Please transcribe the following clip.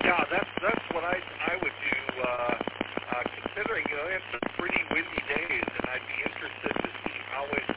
Yeah, that's what I would do. Considering it's some pretty windy days, and I'd be interested to see how it